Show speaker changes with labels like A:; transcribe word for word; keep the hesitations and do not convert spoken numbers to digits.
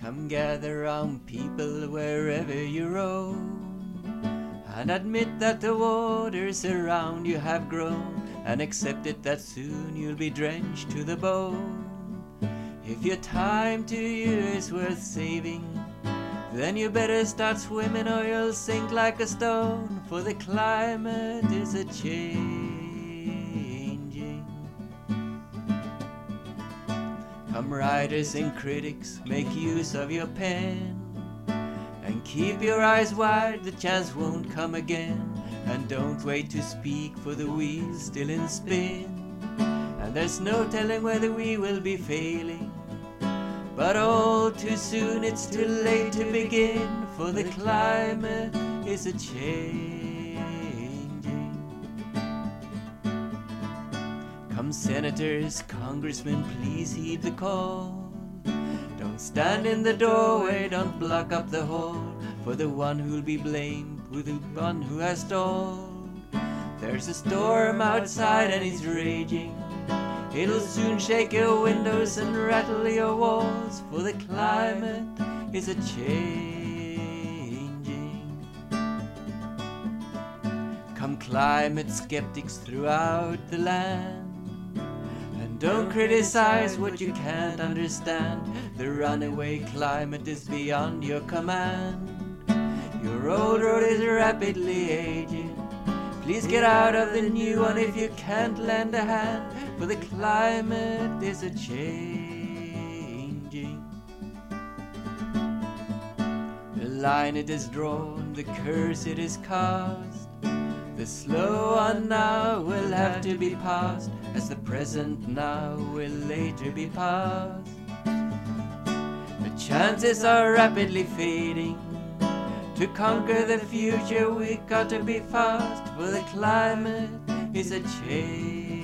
A: Come gather round, people, wherever you roam, and admit that the waters around you have grown, and accept it that soon you'll be drenched to the bone. If your time to you is worth saving, then you better start swimming or you'll sink like a stone, for the climate is a changing. Come writers and critics, make use of your pen, and keep your eyes wide, the chance won't come again. And don't wait to speak, for the wheel's still in spin, and there's no telling whether we will be failing. But all too soon it's too late to begin, for the climate is a changing. Come senators, congressmen, please heed the call. Don't stand in the doorway, don't block up the hall, for the one who'll be blamed with the one who has stalled. There's a storm outside and it's raging, it'll soon shake your windows and rattle your walls, for the climate is a changing. Come climate skeptics throughout the land, and don't criticize what you can't understand. The runaway climate is beyond your command. Your old road is rapidly aging, please get out of the new one if you can't lend a hand, for the climate is a changing. The line it is drawn, the curse it is cast, the slow on now will have to be passed, as the present now will later be past. The chances are rapidly fading, to conquer the future we got to be fast, for the climate is a change.